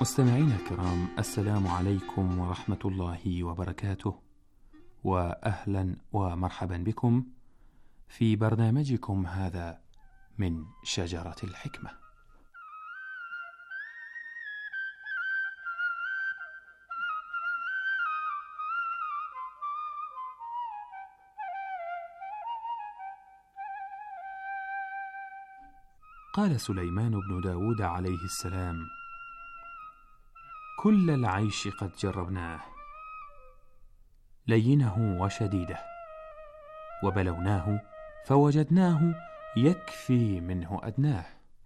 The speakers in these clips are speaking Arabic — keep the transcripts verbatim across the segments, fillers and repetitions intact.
مستمعينا الكرام، السلام عليكم ورحمة الله وبركاته، وأهلا ومرحبا بكم في برنامجكم هذا من شجرة الحكمة. قال سليمان بن داود عليه السلام: كل العيش قد جربناه، لينه وشديده، وبلوناه فوجدناه يكفي منه أدناه.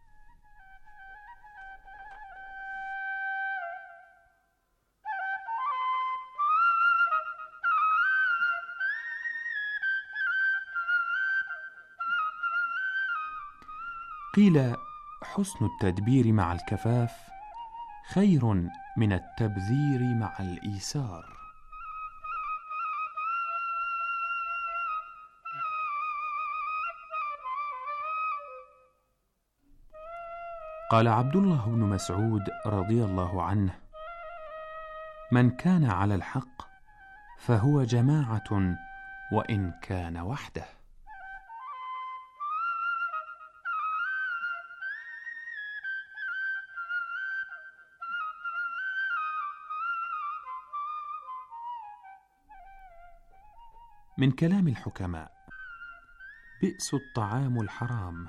قيل: حسن التدبير مع الكفاف خير من التبذير مع الإيسار. قال عبد الله بن مسعود رضي الله عنه: من كان على الحق فهو جماعة وإن كان وحده. من كلام الحكماء: بئس الطعام الحرام،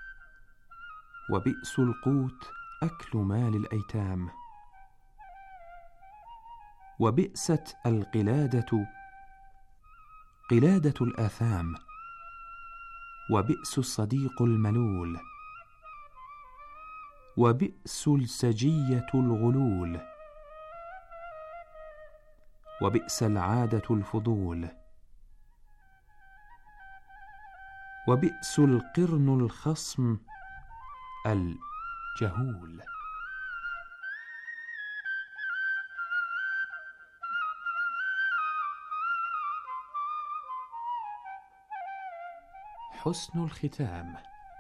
وبئس القوت أكل مال الأيتام، وبئست القلادة قلادة الآثام، وبئس الصديق الملول، وبئس السجية الغلول، وبئس العادة الفضول، وبئس القرن الخصم الجهول. حسن الختام.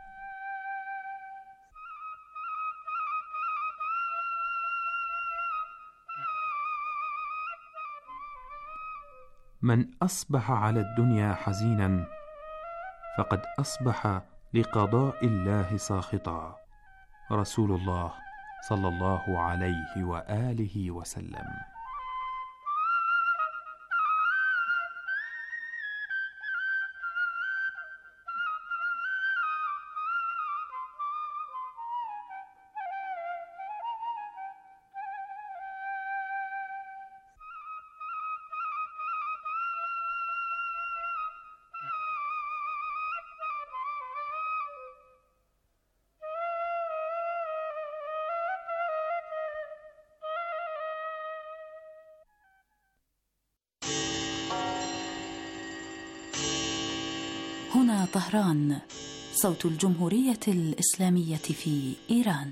من أصبح على الدنيا حزينا فقد أصبح لقضاء الله ساخطا. رسول الله صلى الله عليه وآله وسلم. هنا طهران، صوت الجمهورية الإسلامية في إيران.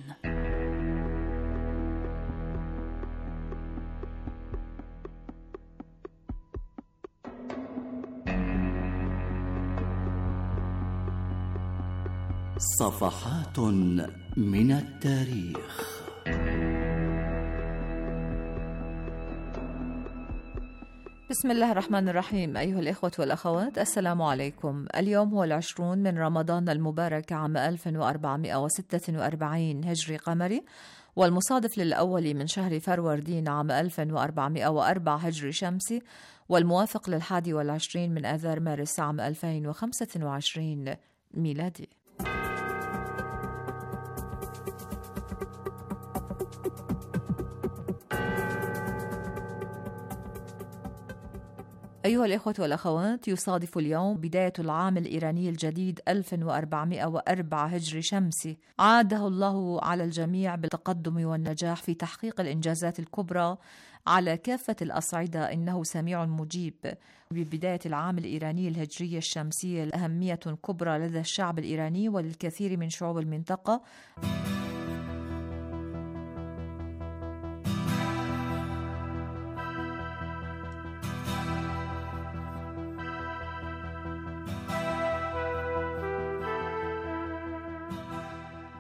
صفحات من التاريخ. بسم الله الرحمن الرحيم. أيها الإخوة والأخوات، السلام عليكم. اليوم هو العشرون من رمضان المبارك عام ألف وأربعمائة وستة وأربعين هجري قمري، والمصادف للأول من شهر فروردين عام ألف وأربعمائة وأربعة هجري شمسي، والموافق للحادي والعشرين من آذار مارس عام ألفين وخمسة وعشرين ميلادي. أيها الإخوة والأخوات، يصادف اليوم بداية العام الإيراني الجديد ألف وأربعمائة وأربعة هجري شمسي، عاده الله على الجميع بالتقدم والنجاح في تحقيق الإنجازات الكبرى على كافة الأصعدة، إنه سميع مجيب. ببداية العام الإيراني الهجري الشمسي أهمية كبرى لدى الشعب الإيراني وللكثير من شعوب المنطقة.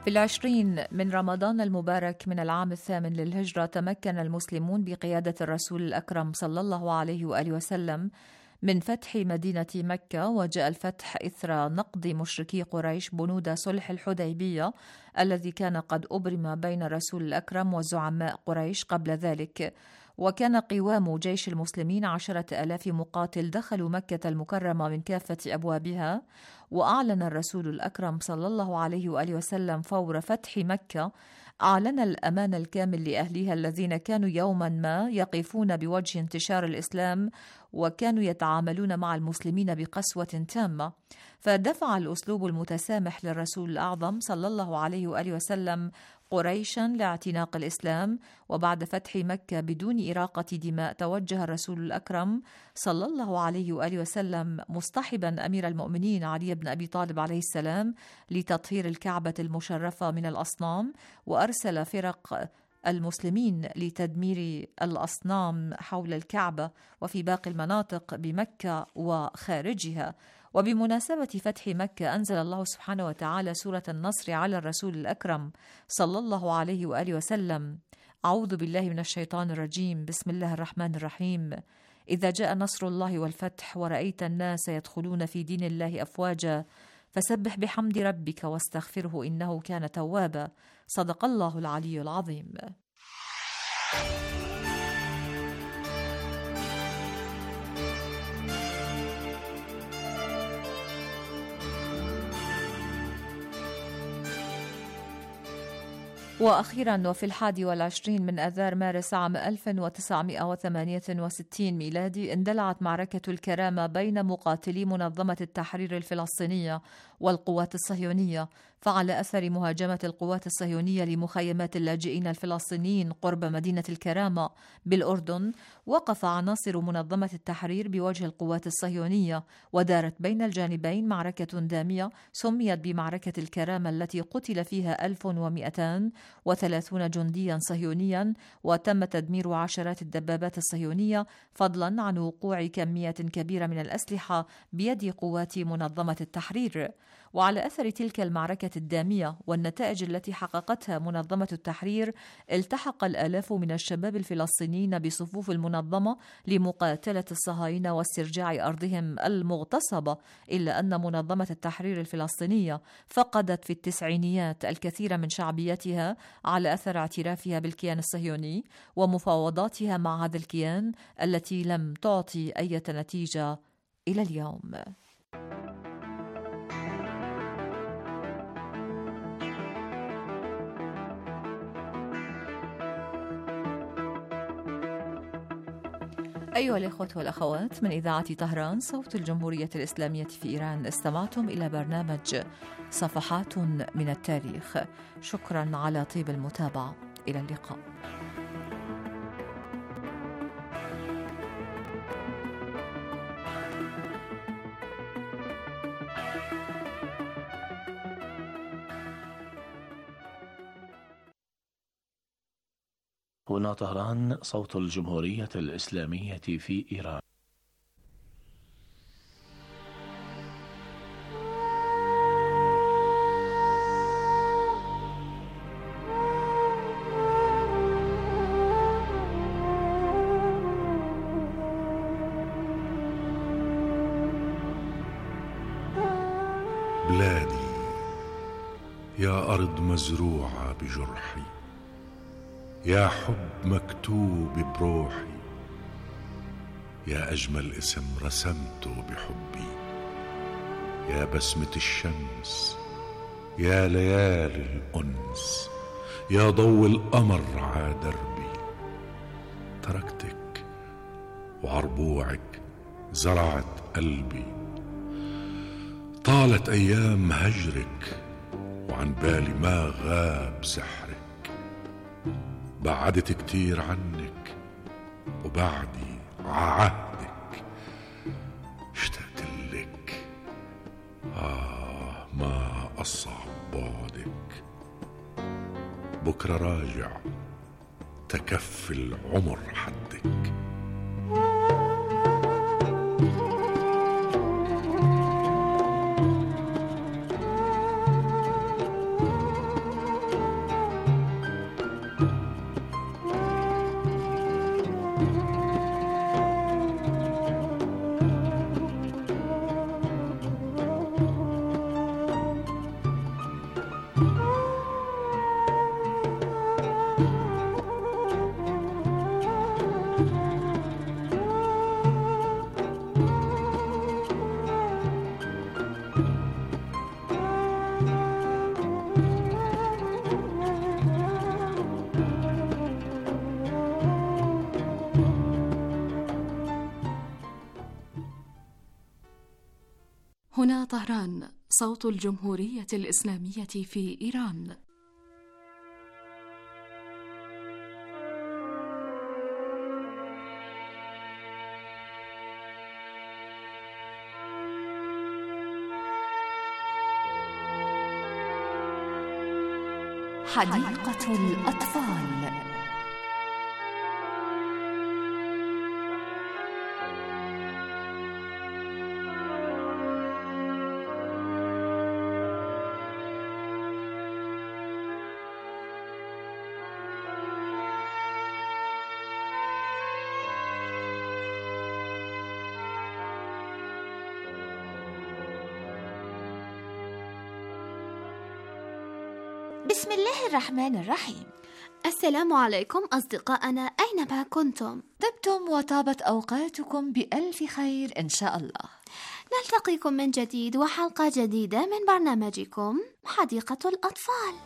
في العشرين من رمضان المبارك من العام الثامن للهجرة تمكن المسلمون بقيادة الرسول الأكرم صلى الله عليه وآله وسلم من فتح مدينة مكة، وجاء الفتح إثر نقض مشركي قريش بنود صلح الحديبية الذي كان قد أبرم بين الرسول الأكرم وزعماء قريش قبل ذلك. وكان قوام جيش المسلمين عشرة آلاف مقاتل دخلوا مكة المكرمة من كافة أبوابها. وأعلن الرسول الأكرم صلى الله عليه وآله وسلم فور فتح مكة، أعلن الأمان الكامل لأهلها الذين كانوا يوما ما يقفون بوجه انتشار الإسلام وكانوا يتعاملون مع المسلمين بقسوة تامة. فدفع الأسلوب المتسامح للرسول الأعظم صلى الله عليه وآله وسلم قريشا لاعتناق الإسلام. وبعد فتح مكة بدون إراقة دماء توجه الرسول الأكرم صلى الله عليه وآله وسلم مصطحبا أمير المؤمنين علي بن أبي طالب عليه السلام لتطهير الكعبة المشرفة من الأصنام، وأرسل فرق المسلمين لتدمير الأصنام حول الكعبة وفي باقي المناطق بمكة وخارجها. وبمناسبة فتح مكة أنزل الله سبحانه وتعالى سورة النصر على الرسول الأكرم صلى الله عليه وآله وسلم: أعوذ بالله من الشيطان الرجيم، بسم الله الرحمن الرحيم. إذا جاء نصر الله والفتح ورأيت الناس يدخلون في دين الله أفواجا فسبح بحمد ربك واستغفره إنه كان توابا. صدق الله العلي العظيم. وأخيرا وفي الحادي والعشرين من أذار مارس عام ألف وتسعمائة وثمانية وستين ميلادي اندلعت معركة الكرامة بين مقاتلي منظمة التحرير الفلسطينية والقوات الصهيونية. فعلى أثر مهاجمة القوات الصهيونية لمخيمات اللاجئين الفلسطينيين قرب مدينة الكرامة بالأردن، وقف عناصر منظمة التحرير بوجه القوات الصهيونية، ودارت بين الجانبين معركة دامية سميت بمعركة الكرامة التي قتل فيها ألف ومئتان وثلاثون جنديا صهيونيا، وتم تدمير عشرات الدبابات الصهيونية، فضلا عن وقوع كمية كبيرة من الأسلحة بيد قوات منظمة التحرير. وعلى أثر تلك المعركة الدامية والنتائج التي حققتها منظمة التحرير، التحق الآلاف من الشباب الفلسطينيين بصفوف المنظمة لمقاتلة الصهاينة واسترجاع أرضهم المغتصبة، إلا أن منظمة التحرير الفلسطينية فقدت في التسعينيات الكثير من شعبيتها على أثر اعترافها بالكيان الصهيوني ومفاوضاتها مع هذا الكيان التي لم تعطي أي نتيجة إلى اليوم. أيها الإخوة والأخوات، من إذاعة طهران صوت الجمهورية الإسلامية في إيران، استمعتم إلى برنامج صفحات من التاريخ. شكرا على طيب المتابعة. إلى اللقاء. هنا طهران صوت الجمهورية الإسلامية في إيران. بلادي يا أرض مزروعة بجرحي، يا حب مكتوب بروحي، يا أجمل اسم رسمته بحبي، يا بسمة الشمس، يا ليالي الأنس، يا ضوء القمر ع دربي. تركتك وعربوعك زرعت قلبي، طالت أيام هجرك وعن بالي ما غاب سحرك. بعدت كتير عنك وبعدي عهدك، اشتقت لك آه ما أصعب بعدك. بكرة راجع تكفي العمر حدك. هنا طهران، صوت الجمهورية الإسلامية في إيران. حديقة الأطفال. بسم الله الرحمن الرحيم. السلام عليكم أصدقائنا أينما كنتم، طبتم وطابت أوقاتكم بألف خير إن شاء الله. نلتقيكم من جديد وحلقة جديدة من برنامجكم حديقة الأطفال.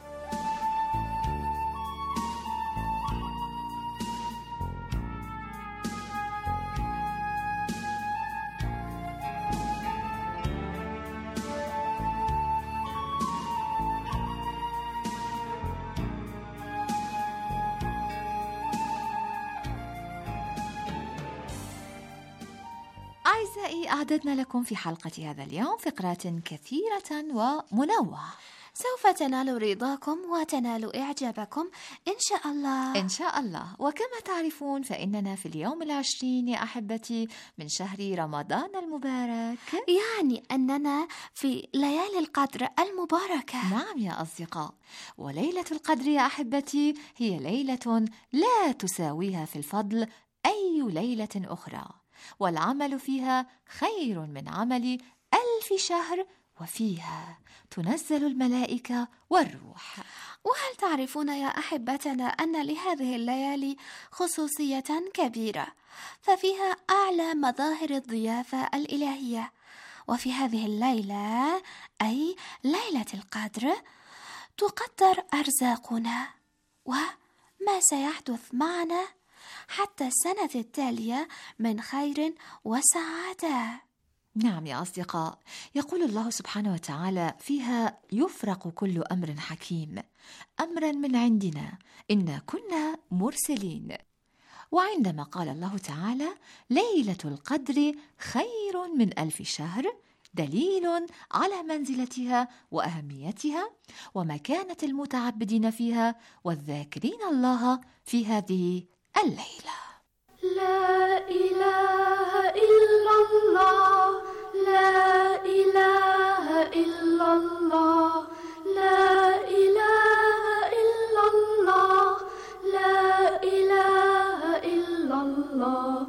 أعزائي، أعددنا لكم في حلقة هذا اليوم فقرات كثيرة ومنوعة سوف تنال رضاكم وتنال إعجابكم إن شاء الله. إن شاء الله. وكما تعرفون فإننا في اليوم العشرين يا أحبتي من شهر رمضان المبارك، يعني أننا في ليالي القدر المباركة. نعم يا أصدقاء، وليلة القدر يا أحبتي هي ليلة لا تساويها في الفضل أي ليلة أخرى، والعمل فيها خير من عمل ألف شهر، وفيها تنزل الملائكة والروح. وهل تعرفون يا أحبتنا أن لهذه الليالي خصوصية كبيرة، ففيها أعلى مظاهر الضيافة الإلهية. وفي هذه الليلة أي ليلة القدر تقدر أرزاقنا وما سيحدث معنا حتى السنة التالية من خير وسعادة. نعم يا أصدقاء، يقول الله سبحانه وتعالى فيها: يفرق كل أمر حكيم أمرا من عندنا إنا كنا مرسلين. وعندما قال الله تعالى ليلة القدر خير من ألف شهر، دليل على منزلتها وأهميتها ومكانة المتعبدين فيها والذاكرين الله في هذه الليلة. لا إله إلا الله، لا إله إلا الله، لا إله إلا الله، لا إله إلا الله،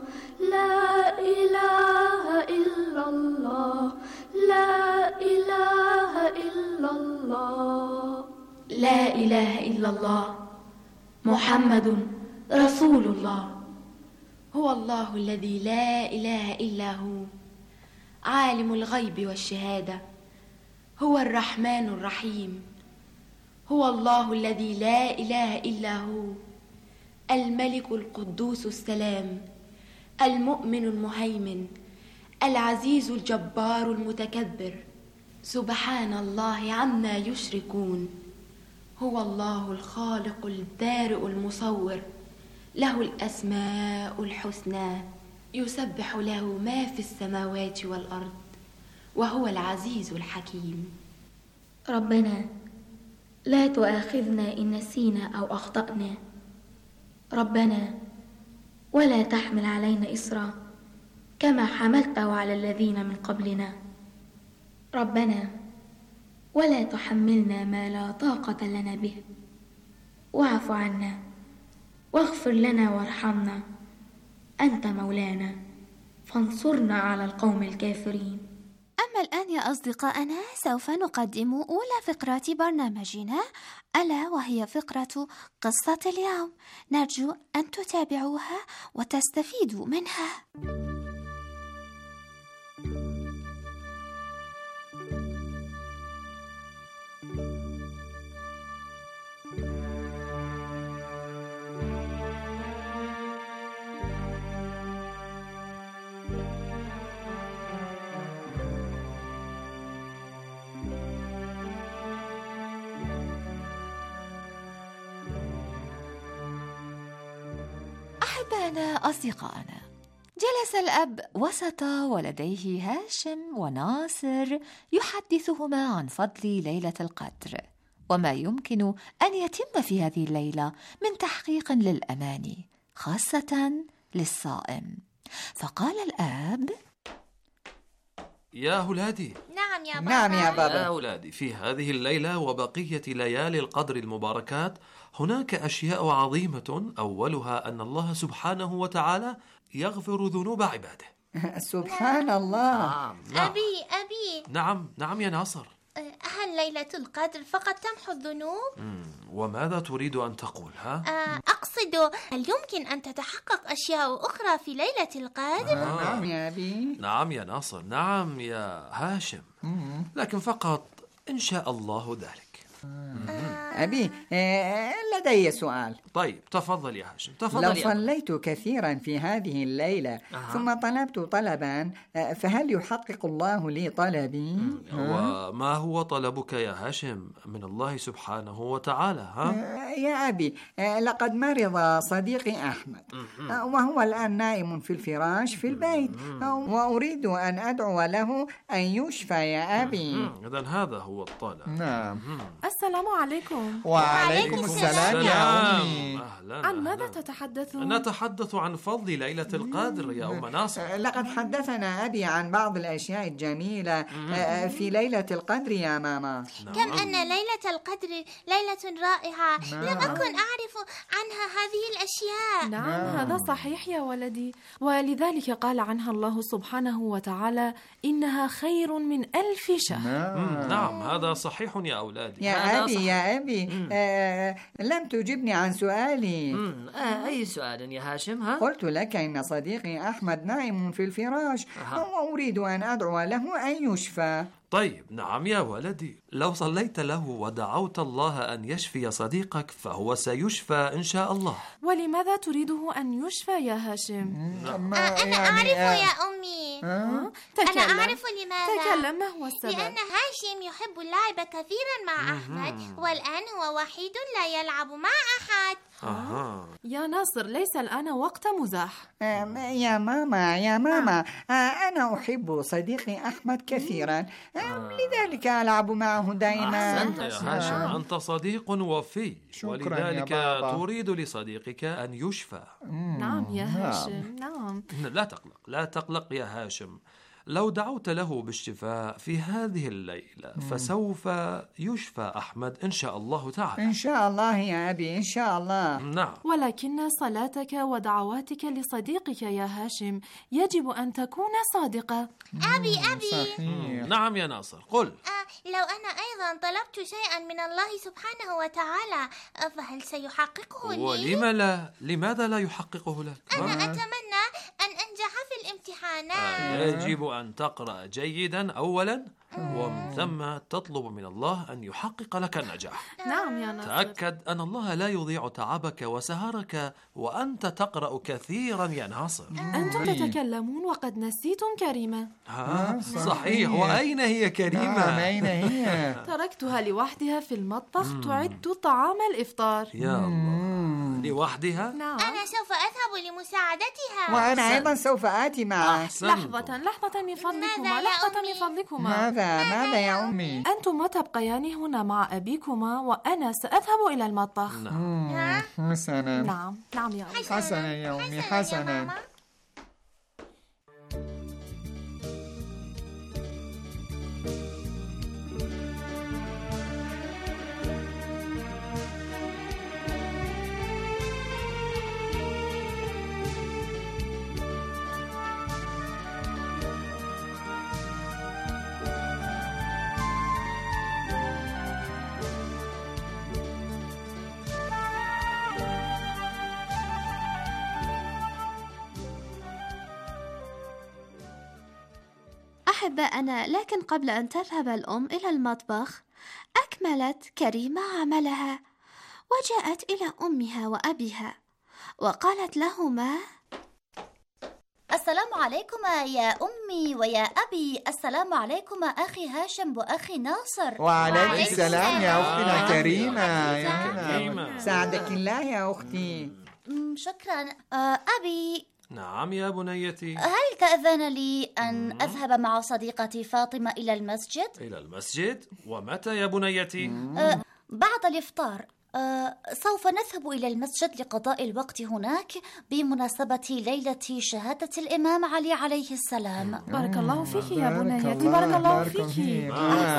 لا إله إلا الله، لا إله إلا الله، لا إله إلا الله، محمد رسول الله. هو الله الذي لا إله إلا هو، عالم الغيب والشهادة، هو الرحمن الرحيم. هو الله الذي لا إله إلا هو، الملك القدوس السلام، المؤمن المهيمن، العزيز الجبار المتكبر، سبحان الله عما يشركون. هو الله الخالق البارئ المصور، له الأسماء الحسنى، يسبح له ما في السماوات والأرض، وهو العزيز الحكيم. ربنا لا تؤاخذنا إن نسينا أو أخطأنا، ربنا ولا تحمل علينا إصرا كما حملته على الذين من قبلنا، ربنا ولا تحملنا ما لا طاقة لنا به، واعف عنا واغفر لنا وارحمنا أنت مولانا فانصرنا على القوم الكافرين. أما الآن يا أصدقائنا سوف نقدم أولى فقرات برنامجنا، ألا وهي فقرة قصة اليوم. نرجو أن تتابعوها وتستفيدوا منها. أحبانا أصدقائنا، جلس الأب وسط ولديه هاشم وناصر يحدثهما عن فضل ليلة القدر وما يمكن أن يتم في هذه الليلة من تحقيق للأماني خاصة للصائم. فقال الآب: يا أولادي. نعم يا بابا. نعم يا بابا. يا أولادي، في هذه الليلة وبقية ليالي القدر المباركات هناك أشياء عظيمة، أولها أن الله سبحانه وتعالى يغفر ذنوب عباده. سبحان الله. نعم. نعم. أبي أبي نعم نعم يا ناصر. هل ليلة القدر فقط تمحو الذنوب؟ مم. وماذا تريد أن تقول ها؟ أقصد هل يمكن أن تتحقق أشياء أخرى في ليلة القدر؟ آه. نعم يا أبي. نعم يا ناصر، نعم يا هاشم، مم. لكن فقط إن شاء الله ذلك. أبي لدي سؤال. طيب تفضل يا هاشم، تفضل. لو صليت كثيرا في هذه الليلة أه. ثم طلبت طلبا، فهل يحقق الله لي طلبي؟ وما هو طلبك يا هاشم من الله سبحانه وتعالى؟ ها؟ يا أبي، لقد مرض صديقي أحمد وهو الآن نائم في الفراش في البيت، وأريد أن أدعو له أن يشفى يا أبي. إذن هذا هو الطلب. نعم. السلام عليكم. وعليكم السلام يا أمي. عن ماذا تتحدثون؟ نتحدث عن فضل ليلة القدر يا أم ناصر. لقد حدثنا أبي عن بعض الأشياء الجميلة في ليلة القدر يا ماما. كم أن ليلة القدر ليلة رائعة، لم أكن أعرف عنها هذه الأشياء. نعم هذا صحيح يا ولدي، ولذلك قال عنها الله سبحانه وتعالى: إنها خير من ألف شهر. نعم هذا صحيح يا أولادي. يا أبي يا أبي آه لم تجبني عن سؤالي. آه أي سؤال يا هاشم؟ ها؟ قلت لك إن صديقي أحمد نائم في الفراش وأريد أن أدعو له أن يشفى. طيب نعم يا ولدي، لو صليت له ودعوت الله أن يشفي صديقك فهو سيشفى إن شاء الله. ولماذا تريده أن يشفى يا هاشم؟ آه أنا أعرف يا أمي. أه؟ أنا أعرف لماذا. تكلم، ما هو السبب؟ لأن هاشم يحب اللعب كثيرا مع أحمد، والآن هو وحيد لا يلعب مع أحد. آه. يا ناصر ليس الآن وقت مزاح. آه يا ماما يا ماما آه أنا أحب صديقي أحمد كثيرا، آه لذلك ألعب معه دائما. أحسنت يا هاشم، أنت صديق وفي، ولذلك تريد لصديقك أن يشفى. نعم يا هاشم. نعم. لا تقلق لا تقلق يا هاشم، لو دعوت له بالشفاء في هذه الليلة فسوف يشفى أحمد إن شاء الله تعالى. إن شاء الله يا أبي، إن شاء الله. نعم. ولكن صلاتك ودعواتك لصديقك يا هاشم يجب أن تكون صادقة. أبي أبي صحيح. نعم يا ناصر قل. آه لو أنا أيضا طلبت شيئا من الله سبحانه وتعالى فهل سيحققه لي؟ ولم لا؟ لماذا لا يحققه لك؟ أنا أتمنى أن أنجح في الامتحانات. آه يجب أن تقرأ جيدا أولا، ومن ثم تطلب من الله أن يحقق لك النجاح. نعم يا ناصر. تأكد أن الله لا يضيع تعبك وسهرك وأنت تقرأ كثيرا يا ناصر. أنتم تتكلمون وقد نسيتم كريمة. ها صحيح. وأين هي كريمة؟ أين هي؟ تركتها لوحدها في المطبخ تعد طعام الإفطار. يا الله، لوحدها؟ نعم. أنا سوف أذهب لمساعدتها. وأنا أيضا سوف آتي معك. لحظة لحظة من فضلكما، لحظة من فضلكما. ماذا ماذا يا أمي؟ أنتما تبقيان هنا مع أبيكما وأنا سأذهب إلى المطبخ. نعم. حسنا. نعم نعم يا أمي. حسنا يا أمي حسنا. أحبائنا، لكن قبل أن تذهب الأم إلى المطبخ أكملت كريمة عملها وجاءت إلى أمها وأبيها وقالت لهما: السلام عليكما يا أمي ويا أبي. السلام عليكما أخي هاشم وأخي ناصر. وعليك السلام يا أختنا كريمة. يا كريمة ساعدك الله يا أختي. شكرا. أبي. نعم يا بنيتي. هل تأذن لي أن أذهب مع صديقتي فاطمة إلى المسجد؟ إلى المسجد؟ ومتى يا بنيتي؟ أه بعد الإفطار. أه سوف نذهب إلى المسجد لقضاء الوقت هناك بمناسبة ليلة شهادة الإمام علي عليه السلام. بارك الله فيك يا بنيتي، بارك الله فيك.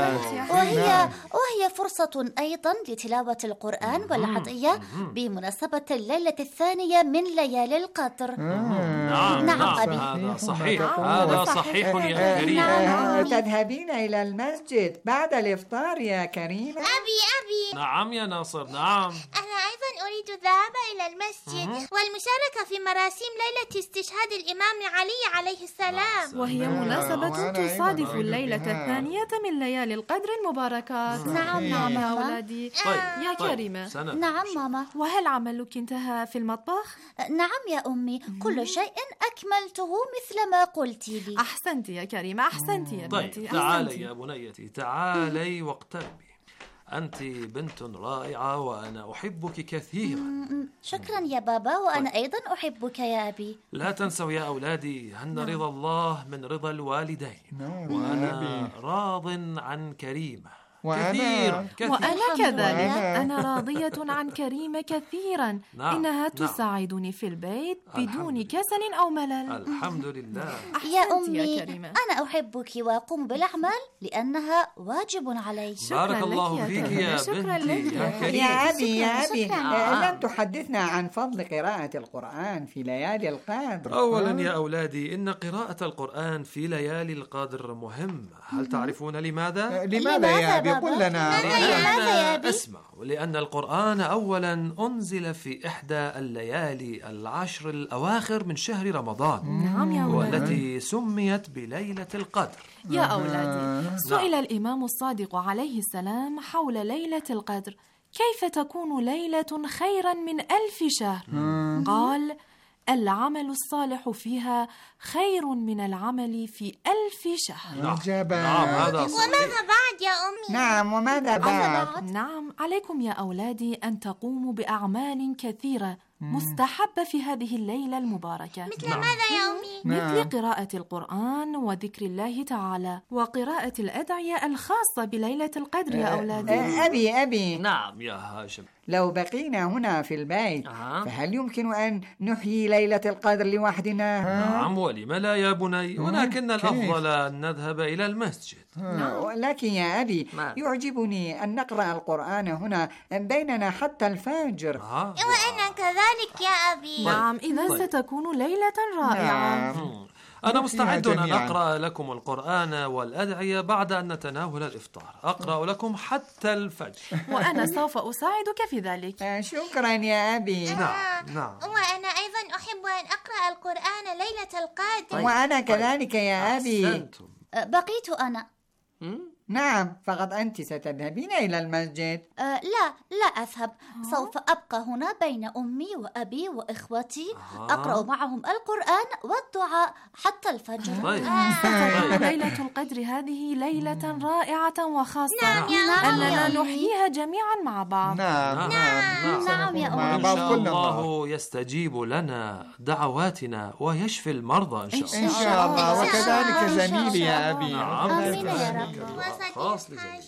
وهي وهي فرصة أيضا لتلاوة القرآن والعطية بمناسبة الليلة الثانية من ليالي القدر. نعم نعم أبي. هذا صحيح، هذا صحيح يا كريمة. تذهبين إلى المسجد بعد الإفطار يا كريمة؟ أبي أبي. نعم يا ناصر. نعم. أنا أيضا أريد الذهاب إلى المسجد والمشاركة في مراسيم ليلة استشهاد الإمام علي عليه السلام، وهي مناسبة تصادف الليلة الثانية من ليالي القدر المباركات. نعم نعم يا أولادي. طيب. يا كريمة. طيب. نعم ماما. وهل عملك انتهى في المطبخ؟ نعم يا أمي، كل شيء أكملته مثل ما قلت لي. أحسنت يا كريمة، أحسنت يا بنتي. طيب تعالي يا بنيتي، تعالي واقتربي. أنت بنت رائعة وأنا أحبك كثيرا. شكرا يا بابا، وأنا أيضا أحبك يا أبي. لا تنسوا يا أولادي أن رضا الله من رضا الوالدين، وأنا راض عن كريمة كثيرا كثيرا. وأنا كذلك، أنا راضية عن كريمة كثيرا. نعم. إنها تساعدني في البيت بدون كسل أو ملل. الحمد لله. يا أمي يا أنا أحبك وأقوم بالأعمال لأنها واجب علي. بارك الله فيك يا بنتي يا كريمة. يا أبي يا أبي لم تحدثنا عن فضل قراءة القرآن في ليالي القدر. أولا يا أولادي، إن قراءة القرآن في ليالي القدر مهم. هل تعرفون لماذا؟ لماذا يا أبي؟ قل لنا. لأن اسمعوا، لأن القرآن أولا أنزل في إحدى الليالي العشر الأواخر من شهر رمضان. نعم يا أولادي. والتي سميت بليلة القدر. يا أولادي، سئل الإمام الصادق عليه السلام حول ليلة القدر: كيف تكون ليلة خيرا من ألف شهر؟ قال: العمل الصالح فيها خير من العمل في ألف شهر. نعم, نعم هذا صحيح. وماذا بعد يا أمي؟ نعم وماذا بعد؟ نعم عليكم يا أولادي أن تقوموا بأعمال كثيرة مستحبة في هذه الليلة المباركة. مثل نعم. ماذا يا أمي؟ مثل قراءة القرآن وذكر الله تعالى وقراءة الأدعية الخاصة بليلة القدر يا أولادي. أبي أبي. نعم يا هاشم. لو بقينا هنا في البيت أه. فهل يمكن أن نحيي ليلة القدر لوحدنا؟ نعم ولم لا يا بني، ولكن الأفضل أن نذهب إلى المسجد. نعم. لكن يا أبي ما. يعجبني أن نقرأ القرآن هنا بيننا حتى الفجر. أه. وأنا كذلك يا أبي. نعم إذا طيب. ستكون ليلة رائعة. نعم. أنا مستعد أن أقرأ لكم القرآن والأدعية بعد أن نتناول الإفطار. أقرأ لكم حتى الفجر. وأنا سوف أساعدك في ذلك. شكرا يا أبي. نعم نعم. وأنا أيضا أحب أن أقرأ القرآن ليلة القدر. طيب. وأنا كذلك يا أبي. أحسنتم. بقيت أنا. نعم فقط أنت ستذهبين إلى المسجد. أه لا لا أذهب، سوف أبقى هنا بين أمي وأبي وإخوتي آه. أقرأ معهم القرآن والدعاء حتى الفجر. طيب. آه. ليلة القدر هذه ليلة رائعة وخاصة. نعم يا أننا نحييها جميعا مع بعض. نعم نعم, نعم. نعم يا أمي. إن شاء الله يستجيب لنا دعواتنا ويشفي المرضى إن شاء الله. إن شاء الله. وكذلك زميلي يا أبي. نعم. آمين يا رب. خاص لزميلي.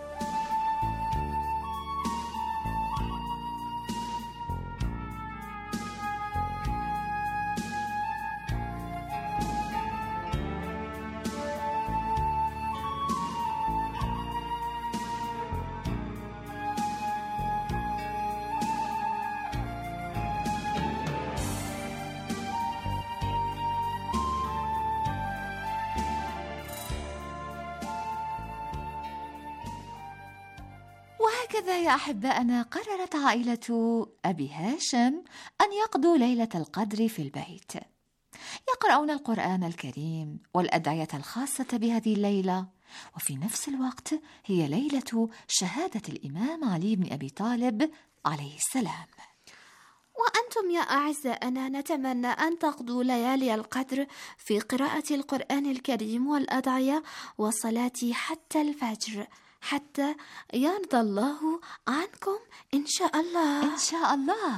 وهكذا يا أحبائنا قررت عائلة أبي هاشم أن يقضوا ليلة القدر في البيت. يقرأ يقرؤون القرآن الكريم والأدعية الخاصة بهذه الليلة، وفي نفس الوقت هي ليلة شهادة الإمام علي بن أبي طالب عليه السلام. وأنتم يا أعزائنا نتمنى أن تقضوا ليالي القدر في قراءة القرآن الكريم والأدعية والصلاة حتى الفجر، حتى يرضى الله عنكم إن شاء الله. إن شاء الله.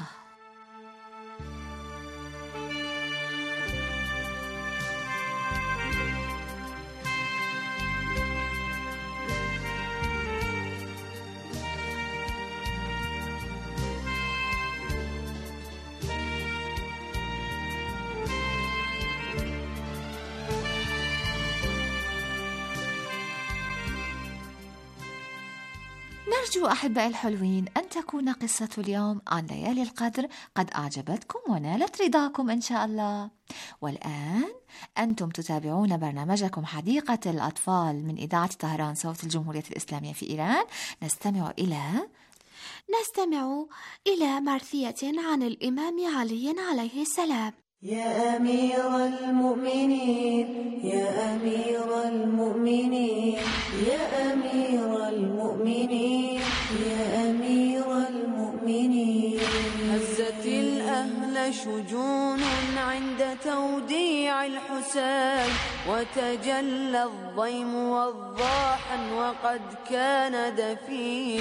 نرجو أحبائي الحلوين أن تكون قصة اليوم عن ليالي القدر قد أعجبتكم ونالت رضاكم إن شاء الله. والآن أنتم تتابعون برنامجكم حديقة الأطفال من إذاعة طهران صوت الجمهورية الإسلامية في إيران. نستمع إلى نستمع إلى مرثية عن الإمام علي عليه السلام. يا أمير المؤمنين يا أمير المؤمنين يا أمير المؤمنين يا أمير المؤمنين. هزت الأهل شجون عند توديع الحسين، وتجلى الضيم والضاحا وقد كان دفين،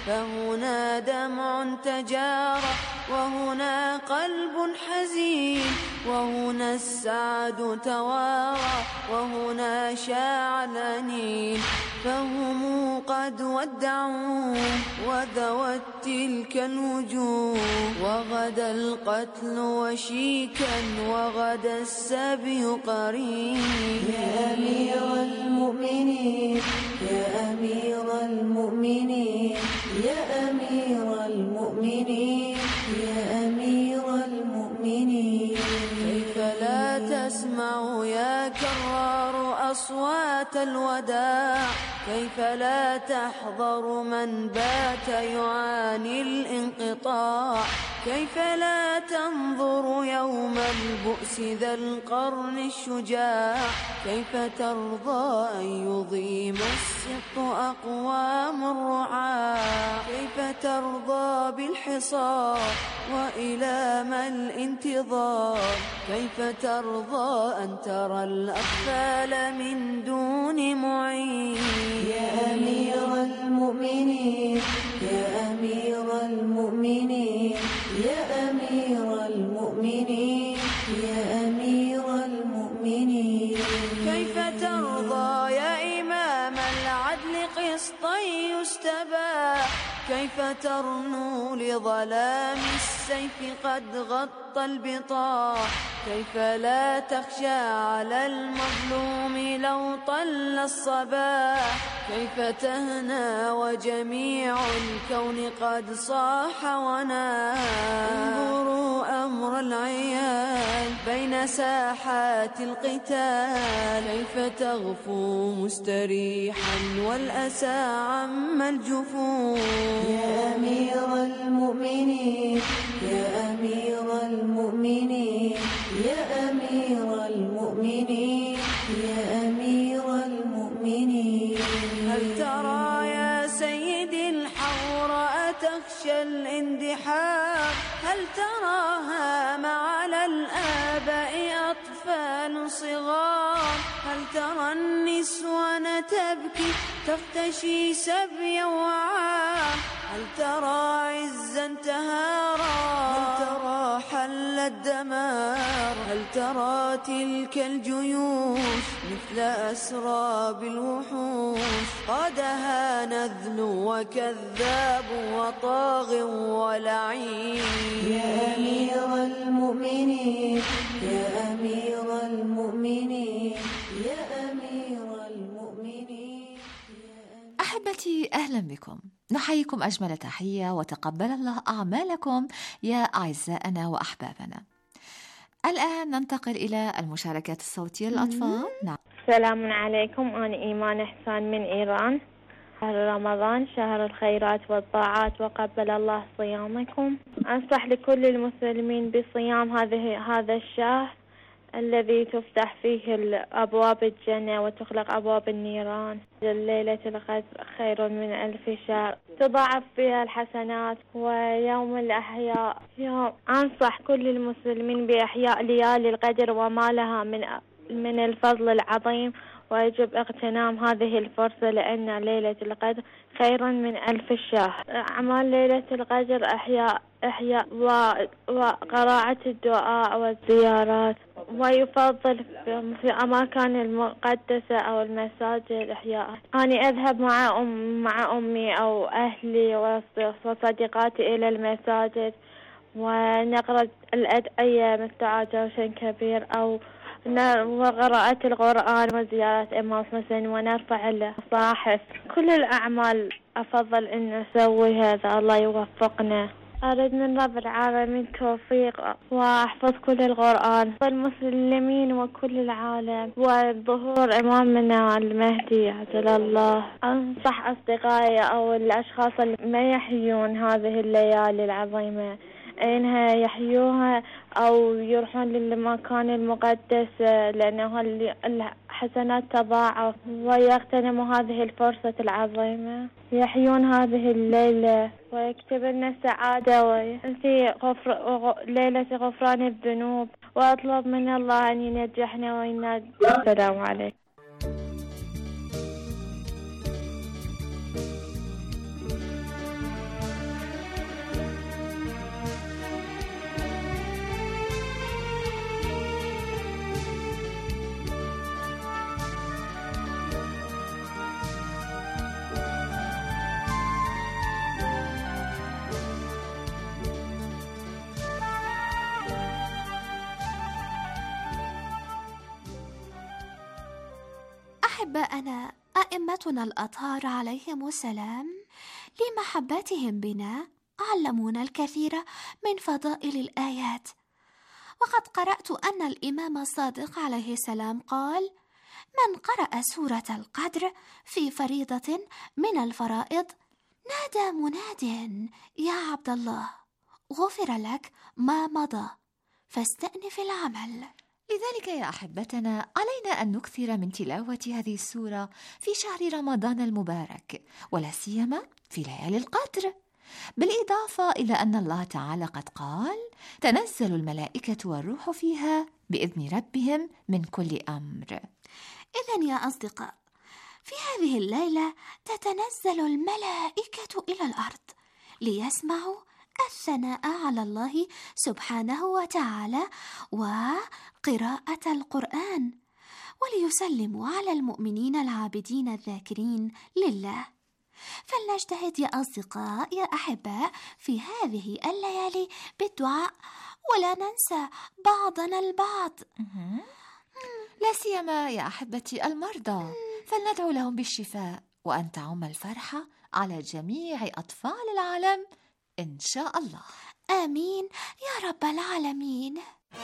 فهنا دمع تجارى وهنا قلب حزين، وهنا السعد توارى وهنا شاع الأنين، فهم قد ودعوا وذوت تلك الوجوه، وغدا القتل وشيكا وغدا السبي قرين. يا أمير المؤمنين يا أمير المؤمنين يا أمير المؤمنين يا أمير المؤمنين. كيف لا تسمع يا كرار أصوات الوداع، كيف لا تحضر من بات يعاني الانقطاع، كيف لا تنظر يوم البؤس ذا القرن الشجاع، كيف ترضى أن يضيم السبط أقوام الرعاع، كيف ترضى بالحصار وإلى ما الانتظار، كيف ترضى أن ترى الأطفال من دون معين. يا أمير المؤمنين يا أمير المؤمنين يا أمير المؤمنين يا أمير المؤمنين. كيف ترضى يا إمام العدل قسطا يستباح، كيف ترنو لظلام السيف قد غطى البطاح، كيف لا تخشى على المظلوم لو طل الصباح، كيف تهنى وجميع الكون قد صاح وناح. انظروا أمر العيال بين ساحات القتال، كيف تغفو مستريحا والأسى عم الجفون. يا أمير المؤمنين يا أمير المؤمنين يا أمير المؤمنين يا أمير المؤمنين. هل ترى يا سيدي الحوراء تخشى الاندحار، هل تراها مع على الآباء أطفال صغار، هل ترى النسوان تبكي تختشي سبيا وعار، هل ترى عزا تهارا، هل ترى حل الدمار، هل ترى تلك الجيوش مثل أسراب الوحوش، قادها نذل وكذاب وطاغ ولعين. يا أمير المؤمنين يا أمير المؤمنين يا أمير المؤمنين. أحبتي أهلا بكم، نحييكم أجمل تحية وتقبل الله أعمالكم يا أعزائنا وأحبابنا. الآن ننتقل إلى المشاركات الصوتية للأطفال. نعم. السلام عليكم، أنا إيمان حسان من إيران. شهر رمضان شهر الخيرات والطاعات، وقبل الله صيامكم. أنصح لكل المسلمين بصيام هذه هذا الشهر الذي تفتح فيه أبواب الجنة وتغلق أبواب النيران. ليلة القدر خير من ألف شهر، تضاعف فيها الحسنات. ويوم الأحياء يوم أنصح كل المسلمين بإحياء ليالي القدر وما لها من من الفضل العظيم، ويجب اغتنام هذه الفرصة لأن ليلة القدر خير من ألف شهر. أعمال ليلة القدر إحياء إحياء وقراءة الدعاء والزيارات، ويفضل في أماكن المقدسة أو المساجد إحياء. أنا أذهب مع أم مع أمي أو أهلي وصديقاتي إلى المساجد ونقرأ الأدعية مثل عجوش كبير أو وقراءة القرآن وزيارة إمام حسين ونرفع المصاحف. كل الأعمال أفضل أن نسوي هذا. الله يوفقنا. أريد من رب العالمين توفيق وأحفظ كل القرآن والمسلمين وكل العالم وظهور إمامنا المهدي عجل الله. أنصح أصدقائي أو الأشخاص اللي ما يحيون هذه الليالي العظيمة إنها يحيوها أو يروحون للمكان المقدس، لأنه الحسنات تضاعف، ويغتنموا هذه الفرصة العظيمة، يحيون هذه الليلة ويكتب لنا السعادة في غفر... ليلة غفران الذنوب. وأطلب من الله أن ينجحنا وينجح. السلام عليكم. أحباءنا أئمتنا الأطهار عليهم السلام لمحبتهم بنا علمونا الكثير من فضائل الآيات. وقد قرأت أن الإمام الصادق عليه السلام قال: من قرأ سورة القدر في فريضة من الفرائض نادى مناد يا عبد الله غفر لك ما مضى فاستأنف العمل. لذلك يا أحبتنا علينا أن نكثر من تلاوة هذه السورة في شهر رمضان المبارك، ولا سيما في ليالي القدر، بالإضافة إلى أن الله تعالى قد قال: تنزل الملائكة والروح فيها بإذن ربهم من كل أمر. إذن يا أصدقاء، في هذه الليلة تتنزل الملائكة إلى الأرض ليسمعوا الثناء على الله سبحانه وتعالى وقراءة القرآن، وليسلموا على المؤمنين العابدين الذاكرين لله. فلنجتهد يا أصدقاء يا أحباء في هذه الليالي بالدعاء، ولا ننسى بعضنا البعض، لا سيما يا أحبتي المرضى، فلندعو لهم بالشفاء وأن تعم الفرحة على جميع أطفال العالم إن شاء الله. آمين يا رب العالمين.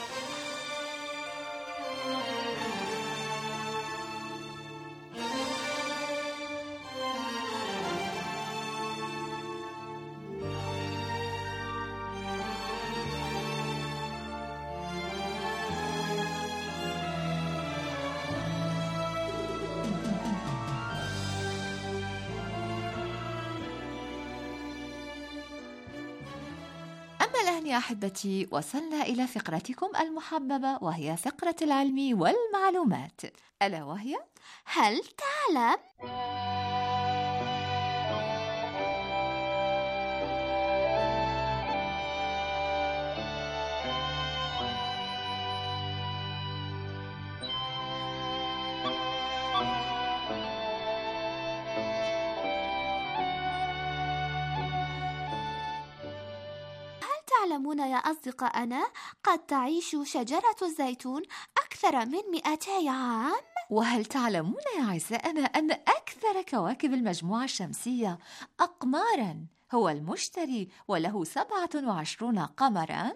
الآن يا أحبتي وصلنا إلى فقرتكم المحببة، وهي فقرة العلم والمعلومات، ألا وهي هل تعلم؟ تعلمون يا أصدقائنا قد تعيش شجرة الزيتون أكثر من مئتي عام؟ وهل تعلمون يا أعزائنا أن أكثر كواكب المجموعة الشمسية أقماراً هو المشتري وله سبعة وعشرون قمراً؟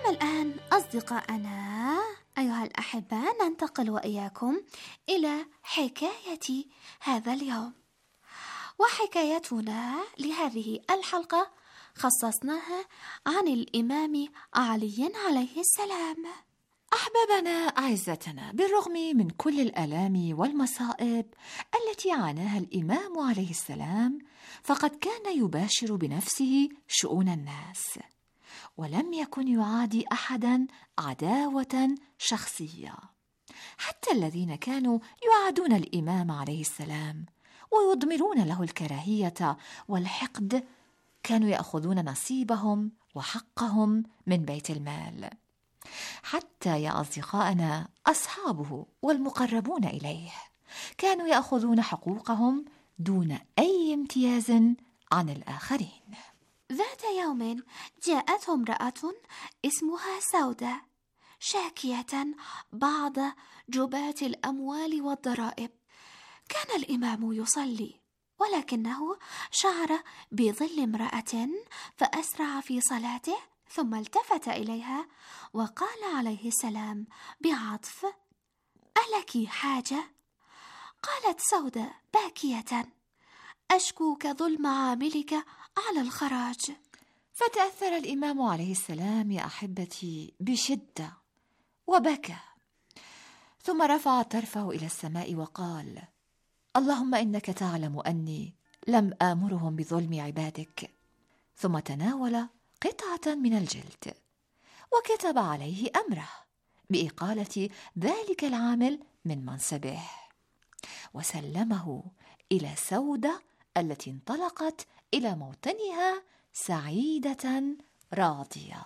والآن أصدقائنا أيها الأحبة ننتقل وإياكم إلى حكاية هذا اليوم. وحكايتنا لهذه الحلقة خصصناها عن الإمام علي عليه السلام. أحبابنا أعزتنا، بالرغم من كل الآلام والمصائب التي عاناها الإمام عليه السلام، فقد كان يباشر بنفسه شؤون الناس، ولم يكن يعادي أحدا عداوة شخصية. حتى الذين كانوا يعادون الإمام عليه السلام ويضمرون له الكراهية والحقد كانوا يأخذون نصيبهم وحقهم من بيت المال. حتى يا أصدقائنا أصحابه والمقربون إليه كانوا يأخذون حقوقهم دون أي امتياز عن الآخرين. ذات يوم جاءته امرأة اسمها سودة شاكية بعض جبات الأموال والضرائب. كان الإمام يصلي، ولكنه شعر بظل امرأة فأسرع في صلاته، ثم التفت إليها وقال عليه السلام بعطف: ألك حاجة؟ قالت سودة باكية: أشكوك ظلم عاملك على الخراج. فتأثر الإمام عليه السلام يا أحبتي بشدة وبكى، ثم رفع طرفه إلى السماء وقال: اللهم إنك تعلم أني لم آمرهم بظلم عبادك. ثم تناول قطعة من الجلد وكتب عليه أمره بإقالة ذلك العامل من منصبه، وسلمه إلى سودة التي انطلقت إلى موطنها سعيدة راضية.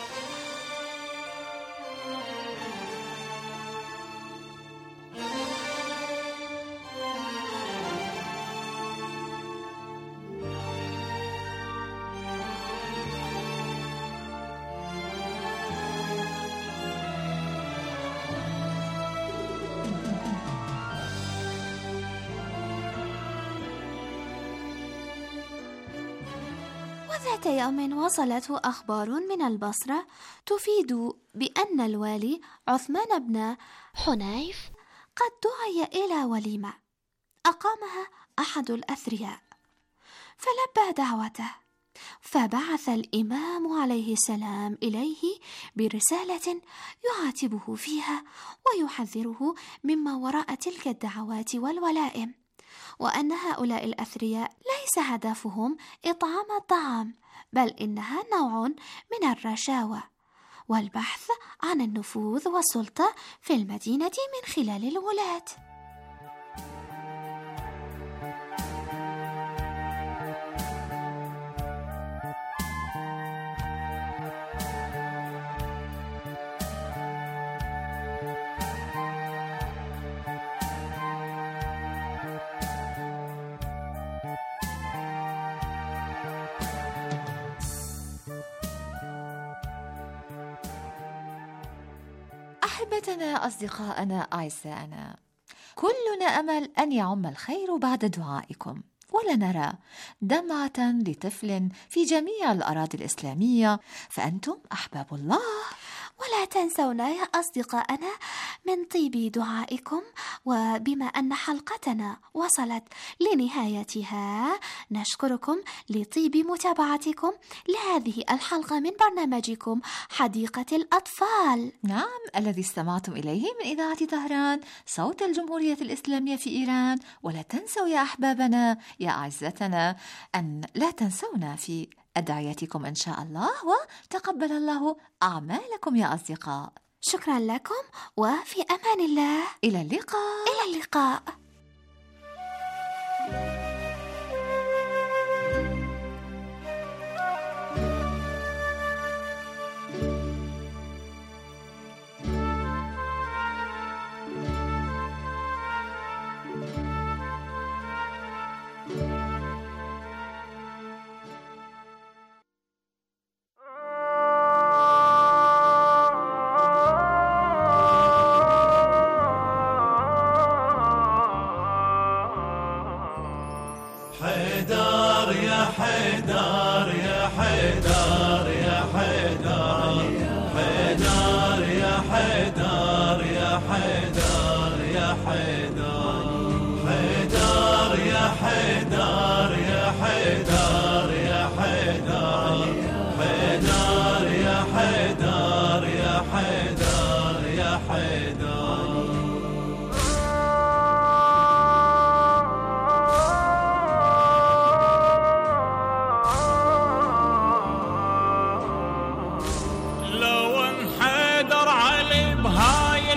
وذات يوم وصلته أخبار من البصرة تفيد بأن الوالي عثمان بن حنيف قد دعي إلى وليمة أقامها أحد الأثرياء، فلبى دعوته، فبعث الإمام عليه السلام إليه برسالة يعاتبه فيها ويحذره مما وراء تلك الدعوات والولائم، وأن هؤلاء الأثرياء ليس هدفهم إطعام الطعام، بل إنها نوع من الرشاوى والبحث عن النفوذ والسلطة في المدينة من خلال الولاة. أحبتنا أصدقائنا أعزائنا، كلنا أمل أن يعم الخير بعد دعائكم، ولا نرى دمعة لطفل في جميع الأراضي الإسلامية، فأنتم أحباب الله. ولا تنسونا يا أصدقائنا من طيب دعائكم. وبما أن حلقتنا وصلت لنهايتها، نشكركم لطيب متابعتكم لهذه الحلقة من برنامجكم حديقة الأطفال. نعم، الذي استمعتم إليه من إذاعة طهران صوت الجمهورية الإسلامية في إيران. ولا تنسوا يا أحبابنا يا أعزتنا أن لا تنسونا في أدعيتكم إن شاء الله، وتقبل الله أعمالكم يا أصدقاء. شكرا لكم وفي أمان الله. إلى اللقاء. إلى اللقاء.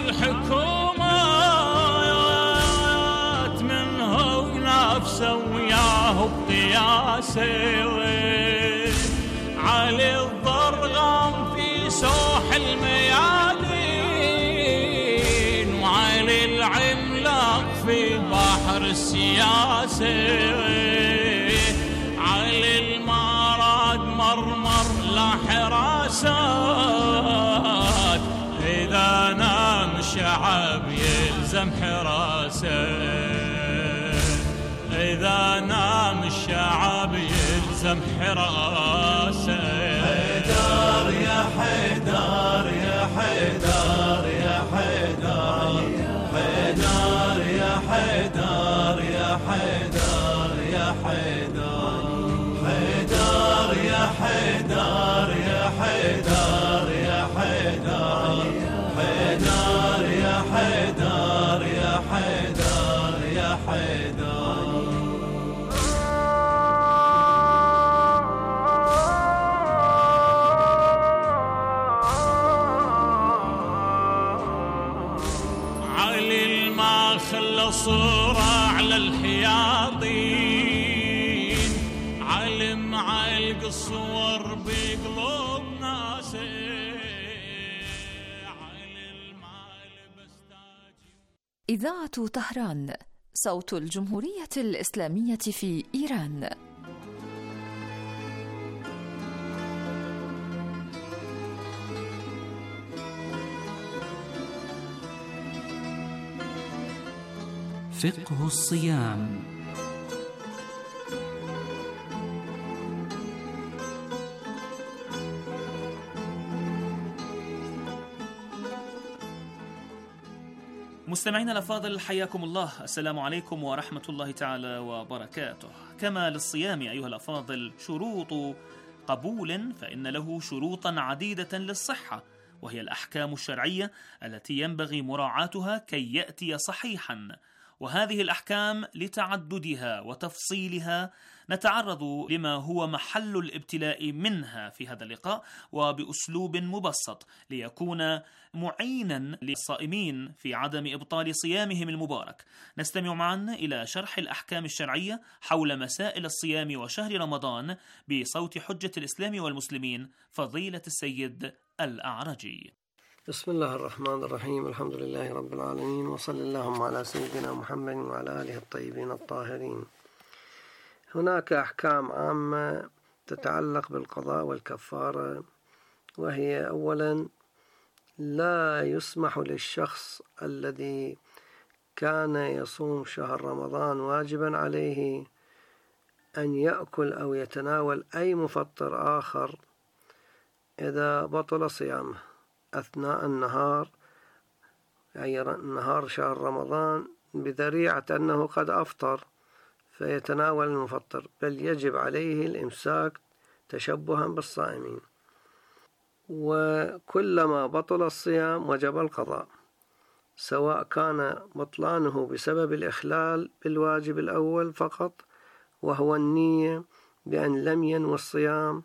الحكومات منه ونفسه وياه بقياسه علي الضرغام في سوح الميادين وعلي العملاق في بحر السياسة علي الماراد مرمر لا حراسات إذا نام شعب يلزم حراسة إذا نام الشعب يلزم حراسة حيدر يا حيدر يا حيدر يا حيدر حيدر يا حيدر يا حيدر يا حيدر حيدر يا حيدر يا حيدر يا حيدر حيدر يا حيدر يا حيدر يا حيدر صورة على الحياطين علم علق الصور بقلوب ناس إذاعة طهران صوت الجمهورية الإسلامية في إيران. فقه الصيام. مستمعينا الأفاضل حياكم الله، السلام عليكم ورحمة الله تعالى وبركاته. كما للصيام أيها الأفاضل شروط قبول، فإن له شروطا عديدة للصحة، وهي الأحكام الشرعية التي ينبغي مراعاتها كي يأتي صحيحا. وهذه الأحكام لتعددها وتفصيلها نتعرض لما هو محل الابتلاء منها في هذا اللقاء وبأسلوب مبسط ليكون معينا للصائمين في عدم إبطال صيامهم المبارك. نستمع معا إلى شرح الأحكام الشرعية حول مسائل الصيام وشهر رمضان بصوت حجة الإسلام والمسلمين فضيلة السيد الأعرجي. بسم الله الرحمن الرحيم، الحمد لله رب العالمين، وصلى اللهم على سيدنا محمد وعلى آله الطيبين الطاهرين. هناك أحكام عامة تتعلق بالقضاء والكفارة، وهي أولا لا يسمح للشخص الذي كان يصوم شهر رمضان واجبا عليه أن يأكل أو يتناول أي مفطر آخر إذا بطل صيامه أثناء النهار، أي نهار شهر رمضان، بذريعة أنه قد أفطر فيتناول المفطر، بل يجب عليه الإمساك تشبها بالصائمين. وكلما بطل الصيام وجب القضاء، سواء كان بطلانه بسبب الإخلال بالواجب الأول فقط وهو النية بأن لم ينوي الصيام،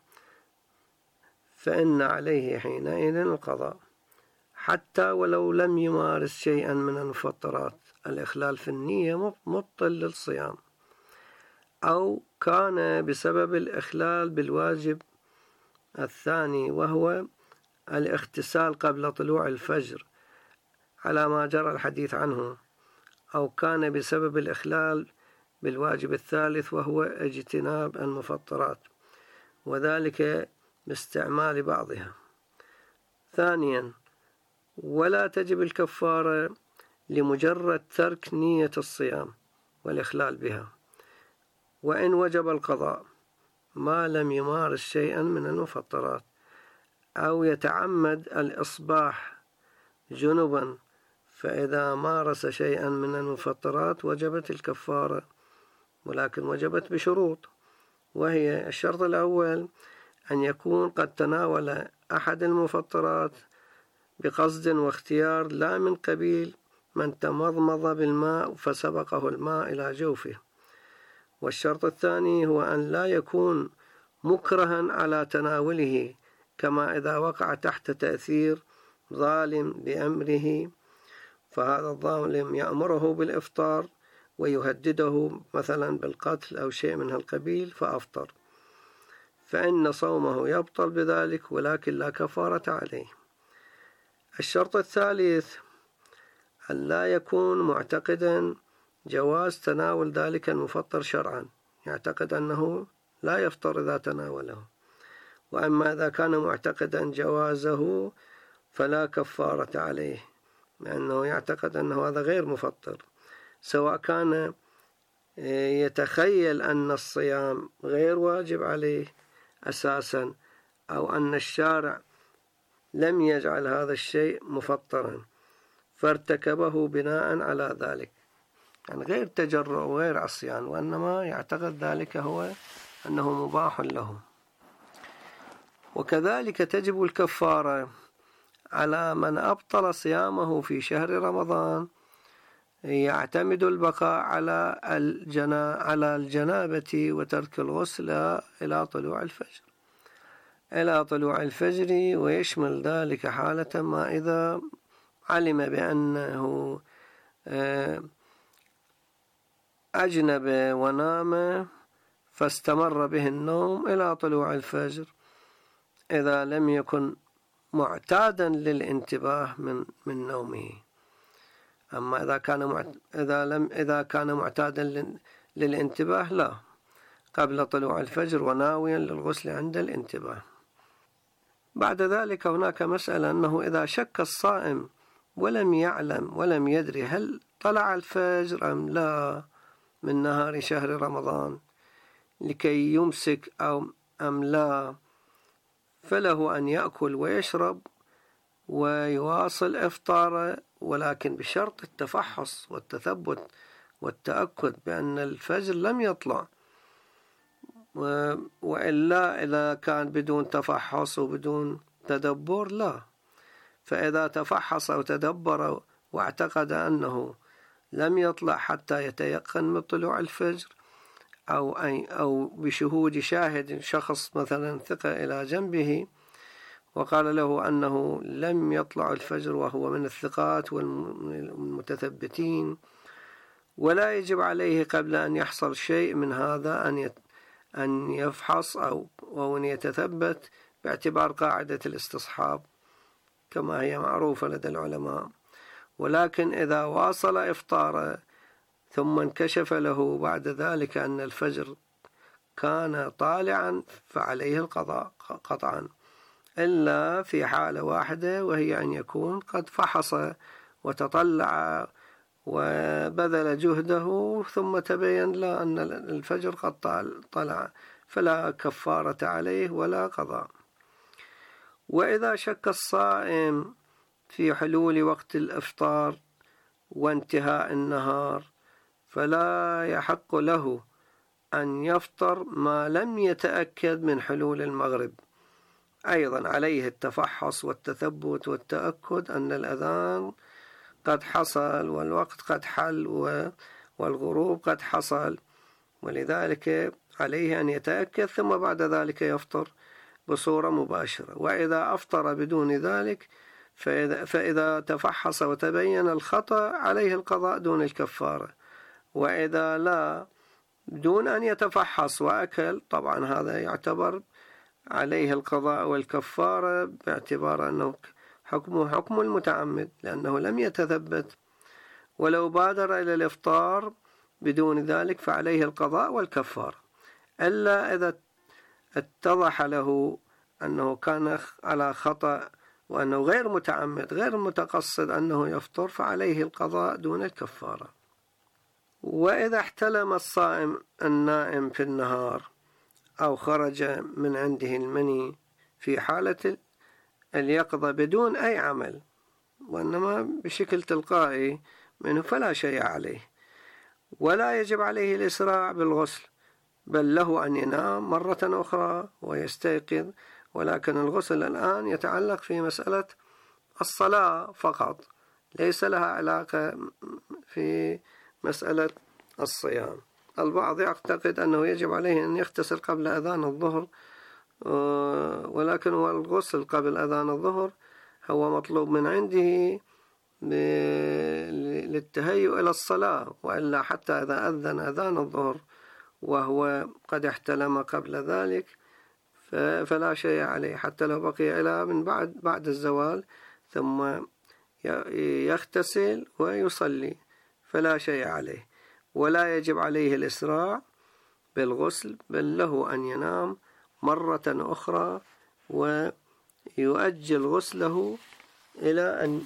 فإن عليه حينئذ القضاء، حتى ولو لم يمارس شيئا من المفطرات. الإخلال في النية مبطل للصيام. أو كان بسبب الإخلال بالواجب الثاني وهو الاغتسال قبل طلوع الفجر على ما جرى الحديث عنه، أو كان بسبب الإخلال بالواجب الثالث وهو اجتناب المفطرات، وذلك باستعمال بعضها. ثانيا، ولا تجب الكفارة لمجرد ترك نية الصيام والإخلال بها، وإن وجب القضاء ما لم يمارس شيئا من المفطرات، أو يتعمد الإصباح جنبا، فإذا مارس شيئا من المفطرات وجبت الكفارة، ولكن وجبت بشروط، وهي الشرط الأول أن يكون قد تناول أحد المفطرات بقصد واختيار، لا من قبيل من تمضمض بالماء فسبقه الماء إلى جوفه. والشرط الثاني هو أن لا يكون مكرها على تناوله، كما إذا وقع تحت تأثير ظالم بأمره فهذا الظالم يأمره بالإفطار ويهدده مثلا بالقتل أو شيء من هالقبيل فأفطر، فإن صومه يبطل بذلك ولكن لا كفارة عليه. الشرط الثالث أن لا يكون معتقدا جواز تناول ذلك المفطر شرعا، يعتقد أنه لا يفطر إذا تناوله. وأما إذا كان معتقدا جوازه فلا كفارة عليه، لأنه يعتقد أنه هذا غير مفطر، سواء كان يتخيل أن الصيام غير واجب عليه أساسا أو أن الشارع لم يجعل هذا الشيء مفطرا فارتكبه بناء على ذلك، يعني غير تجرؤ وغير عصيان، وإنما يعتقد ذلك هو أنه مباح له. وكذلك تجب الكفارة على من أبطل صيامه في شهر رمضان يعتمد البقاء على الجنا على الجنابة وترك الغسل إلى طلوع الفجر إلى طلوع الفجر ويشمل ذلك حالة ما إذا علم بأنه أجنب ونام فاستمر به النوم إلى طلوع الفجر إذا لم يكن معتادا للانتباه من من نومه. أما إذا كان إذا لم إذا كان معتادا للانتباه لا، قبل طلوع الفجر وناويا للغسل عند الانتباه. بعد ذلك هناك مسألة أنه إذا شك الصائم ولم يعلم ولم يدري هل طلع الفجر أم لا من نهار شهر رمضان لكي يمسك أو أم لا، فله أن يأكل ويشرب ويواصل إفطاره، ولكن بشرط التفحص والتثبت والتأكد بأن الفجر لم يطلع، وإلا إذا كان بدون تفحص وبدون تدبر لا. فإذا تفحص وتدبر واعتقد أنه لم يطلع حتى يتيقن من طلوع الفجر أو أي أو بشهود شاهد شخص مثلا ثقة إلى جنبه وقال له أنه لم يطلع الفجر وهو من الثقات والمتثبتين، ولا يجب عليه قبل أن يحصل شيء من هذا أن أن يفحص أو أو أن يتثبت باعتبار قاعدة الاستصحاب كما هي معروفة لدى العلماء. ولكن إذا واصل إفطاره ثم انكشف له بعد ذلك أن الفجر كان طالعا فعليه القضاء قطعا، إلا في حالة واحدة وهي أن يكون قد فحص وتطلع وبذل جهده ثم تبين له أن الفجر قد طلع فلا كفارة عليه ولا قضاء. وإذا شك الصائم في حلول وقت الإفطار وانتهاء النهار فلا يحق له أن يفطر ما لم يتأكد من حلول المغرب. أيضا عليه التفحص والتثبت والتأكد أن الأذان قد حصل والوقت قد حل والغروب قد حصل، ولذلك عليه أن يتأكد ثم بعد ذلك يفطر بصورة مباشرة. وإذا أفطر بدون ذلك فإذا, فإذا تفحص وتبين الخطأ عليه القضاء دون الكفارة، وإذا لا بدون أن يتفحص وأكل طبعا هذا يعتبر عليه القضاء والكفارة باعتبار أنه حكمه حكم المتعمد لأنه لم يتثبت. ولو بادر إلى الإفطار بدون ذلك فعليه القضاء والكفارة، إلا إذا اتضح له أنه كان على خطأ وأنه غير متعمد غير متقصد أنه يفطر فعليه القضاء دون الكفارة. وإذا احتلم الصائم النائم في النهار أو خرج من عنده المني في حالة اليقظة بدون أي عمل وإنما بشكل تلقائي منه فلا شيء عليه، ولا يجب عليه الإسراع بالغسل، بل له أن ينام مرة أخرى ويستيقظ. ولكن الغسل الآن يتعلق في مسألة الصلاة فقط، ليس لها علاقة في مسألة الصيام. البعض يعتقد أنه يجب عليه أن يغتسل قبل أذان الظهر، ولكن هو الغسل قبل أذان الظهر هو مطلوب من عنده للتهيؤ إلى الصلاة، وإلا حتى إذا أذن أذان الظهر وهو قد احتلم قبل ذلك فلا شيء عليه، حتى لو بقي إلى من بعد بعد الزوال ثم يغتسل ويصلي فلا شيء عليه، ولا يجب عليه الإسراع بالغسل، بل له أن ينام مرة أخرى ويؤجل غسله إلى أن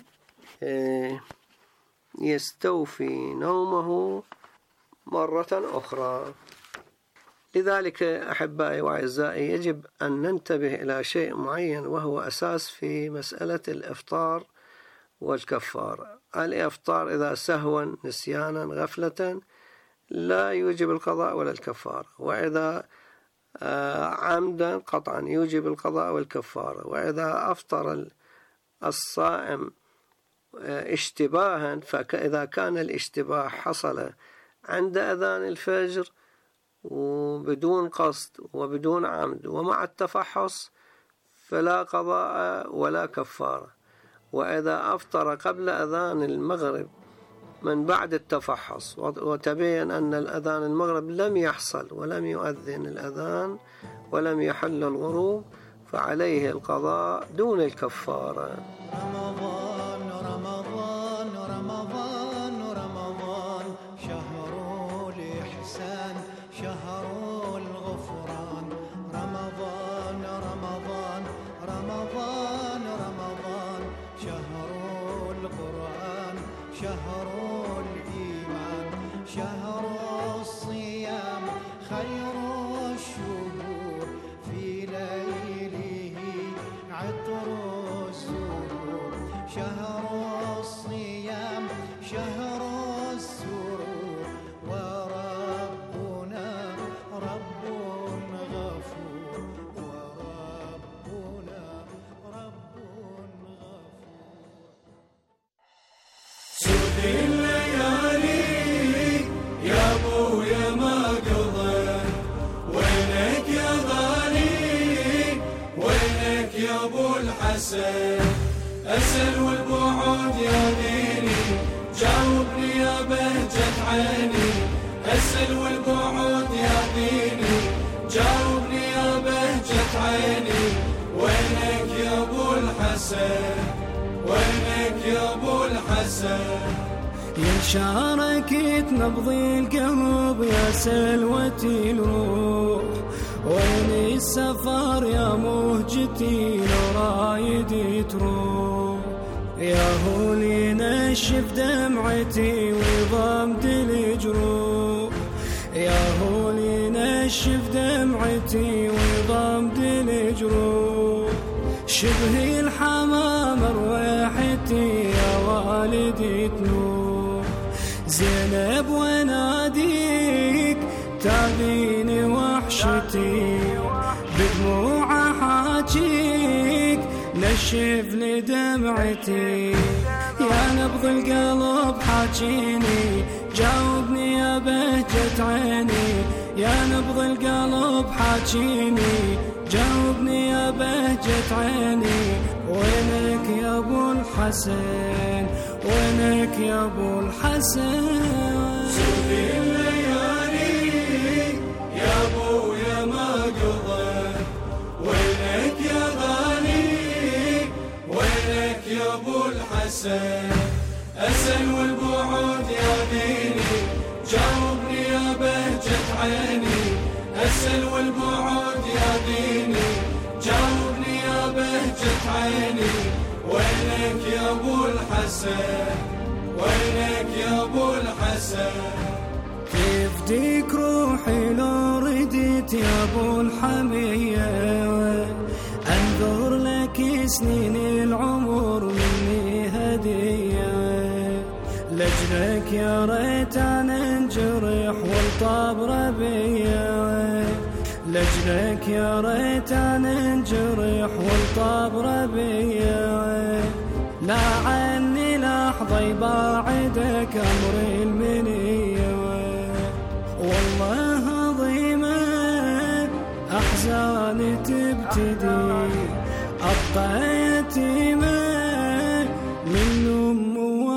يستوفي نومه مرة أخرى. لذلك أحبائي وأعزائي يجب أن ننتبه إلى شيء معين، وهو أساس في مسألة الإفطار والكفارة. الإفطار إذا سهوا نسيانا غفلة لا يوجب القضاء ولا الكفارة، وإذا عمدا قطعا يوجب القضاء والكفارة، وإذا أفطر الصائم اشتباها، فإذا كان الاشتباه حصل عند أذان الفجر وبدون قصد وبدون عمد ومع التفحص فلا قضاء ولا كفارة، وإذا أفطر قبل أذان المغرب من بعد التفحص وتبين أن الأذان المغرب لم يحصل ولم يؤذن الأذان ولم يحل الغروب فعليه القضاء دون الكفارة. رمضان رمضان رمضان رمضان شهر الإحسان شهر الغفران. رمضان رمضان رمضان رمضان شهر القرآن شهر الإيمان شهر الصيام خير الشهور في ليله عطر الزهور. شهر الصيام شهر السرور وربنا رب غفور وربنا رب غفور. سود الليالي يا ابويا ما قضى، وينك يا غالي وينك يا ابو الحسن؟ أسأل والبعد يا ديني جاوبني يا بهجة عيني. أسأل والبعد يا ديني جاوبني يا بهجة عيني. وينك يا ابو الحسن وينك يا ابو الحسن؟ يا شاركت نبض القلب يا سلوتي الروح، وين السفر يا مهجتي لو رايدي تروح. يا هو اللي نشف دمعتي وضمد الجروح. يا هو اللي نشف دمعتي وضمد الجروح. شبه الحمام رويحتي يا والدي تنوح. زينب وناديك تابيني وحشتي، بدموع حاجيك نشف لي دمعتي. يا نبض القلب حاجيني جاوبني يا بهجة عيني. يا نبض القلب حاجيني جاوبني يا بهجة عيني. وينك يا ابو الحسن وينك يا ابو الحسن؟ سود الليالي يا ابويا ما قضى، وينك يا غالي وينك يا ابو الحسن؟ أسأل والبعد يا ديني جاوبني يا بهجة عيني. أسأل والبعد يا ديني جاوبني يا بهجة عيني. وينك يا ابو الحسن وينك يا ابو الحسن؟ كيف ديك روحي لو رديت يا ابو الحمية، انظر لك سنين العمر مني هدية. لجلك يا ريت انا انجرح والطاب ربية. لجلك يا ريت انا انجرح والطاب ربية. لا عني لحظة يباعدك امر المنية. والله عظيمة احزاني تبتدي، ابقى يتيمة من ام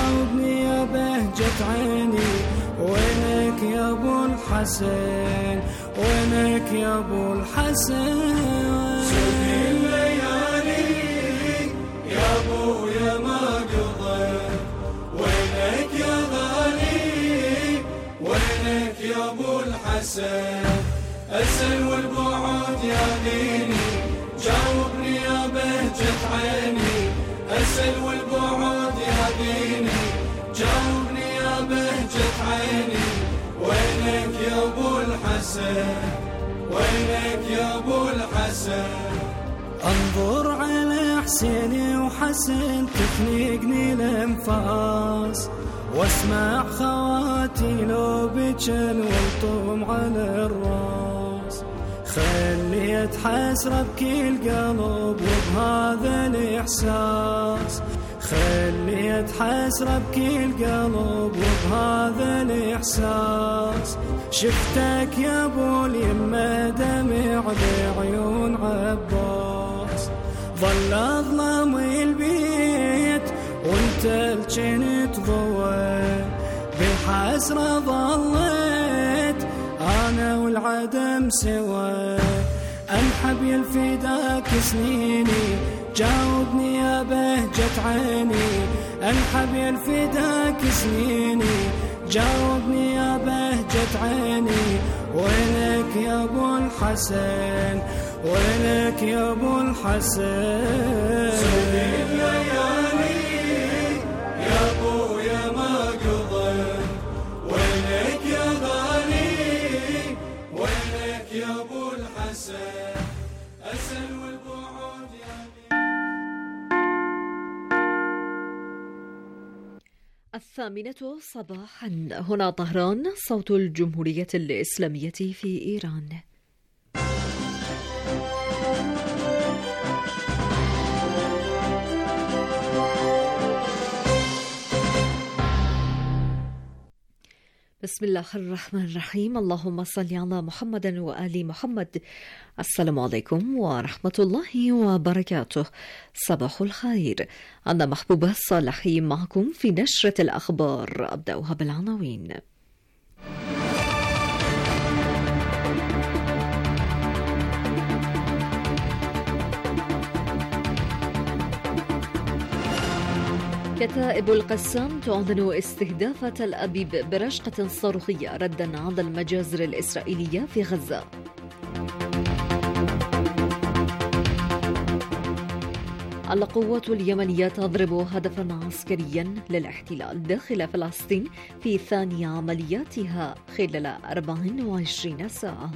جاوبني يا بهجة عيني، وينك يا ابو الحسن، وينك يا ابو الحسن. سبي الليالي يا ابو يا ما قضيت، وينك يا غالي، وينك يا ابو الحسن. اسأل والبعد يا ديني، جاوبني يا بهجة عيني. اسأل والبعد يا ديني، جاوبني يا بهجة عيني. وينك يا ابو الحسن، وينك يا ابو الحسن. انظر على حسيني وحسن تخنقني الانفاس، واسمع خواتي لو بجن والطوم على الراس. خليت حسرة بكل قلب وبهذا الإحساس، خليت حسرة بكل قلب وبهذا الإحساس. شفتك يا ابو اليمة دمع بعيون عباس، ظل أظلم البيت وانت الجنت ضوى. بالحسرة ظليت أنا والعدم سوا، أنحب يلفداك سنيني، جاوبني يا بهجة عيني. أنحب يلفداك سنيني، جاوبني يا بهجة عيني. وينك يا ابو الحسن، وينك يا ابو الحسن. سبي الليالي يا ابو يا ما قضيت، وينك يا غالي، وينك يا ابو الحسن. اسأل والبعد يا الثامنة صباحا. هنا طهران، صوت الجمهورية الإسلامية في إيران. بسم الله الرحمن الرحيم. اللهم صل على محمد وآل محمد. السلام عليكم ورحمة الله وبركاته. صباح الخير. أنا محبوبة صالحي معكم في نشرة الأخبار. أبدأها بالعناوين. كتائب القسام تعلن استهداف تل أبيب برشقة صاروخية ردا على المجازر الإسرائيلية في غزة. القوات اليمنية تضرب هدفا عسكريا للاحتلال داخل فلسطين في ثاني عملياتها خلال أربع وعشرين ساعة.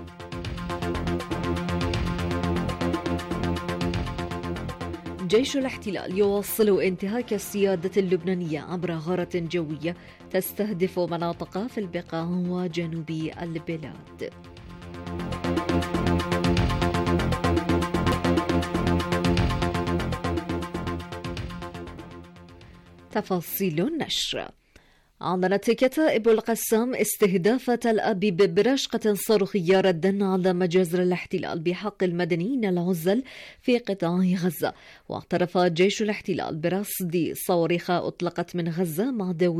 جيش الاحتلال يواصل انتهاك السيادة اللبنانية عبر غارة جوية تستهدف مناطق في البقاع وجنوب البلاد. تفاصيل النشر. أعلنت كتائب القسام استهداف تل أبيب برشقة صاروخية ردا على مجازر الاحتلال بحق المدنيين العزل في قطاع غزة. واعترف جيش الاحتلال برصد صواريخ أطلقت من غزة مع